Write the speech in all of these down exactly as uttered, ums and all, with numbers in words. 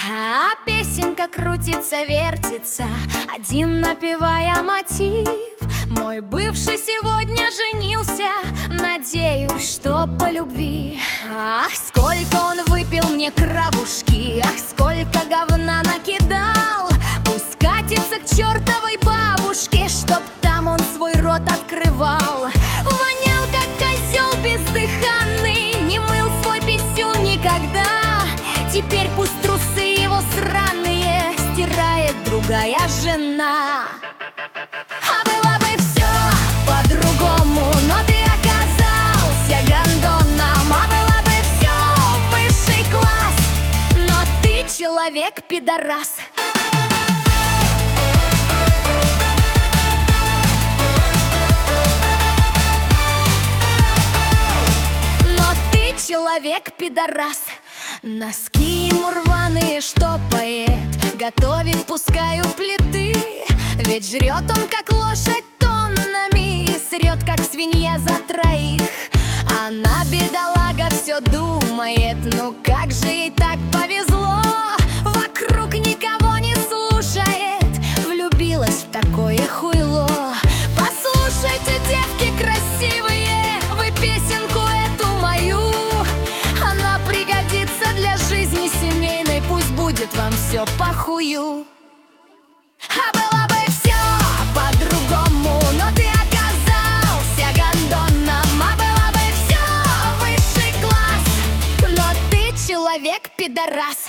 А песенка крутится, вертится, один напевая мотив. Мой бывший сегодня женился, надеюсь, что по любви. Ах, сколько он выпил мне кровушки, ах, сколько говна накидал. Пусть катится к чертовой бабушке, чтоб там он свой рот открывал. Вонял, как козел бездыханный, не мыл свой писюн никогда. Теперь пусть трусы его сраные стирает другая жена. А было бы все по-другому, но ты оказался гондоном. А было бы все высший класс, но ты человек-пидорас. Но ты человек-пидорас. Носки ему рваные штопает, готовить пускаю плиты. Ведь жрет он, как лошадь, тоннами, и срет, как свинья, за троих. Она, бедолага, все думает, ну как же ей так повезло. Вокруг никого не слушает, влюбилась в такое хуйло. Послушайте, девки красивые, вы песенку эту мою. Она пригодится для жизни семейной, пусть будет вам все похую. А было бы все по-другому, но ты оказался гондоном. А было бы все высший класс, но ты человек-пидорас.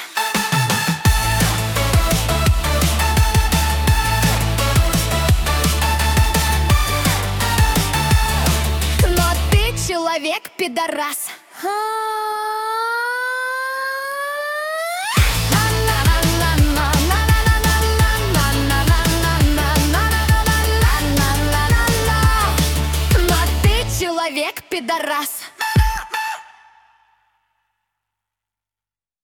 Но ты человек-пидорас. Человек-пидорас.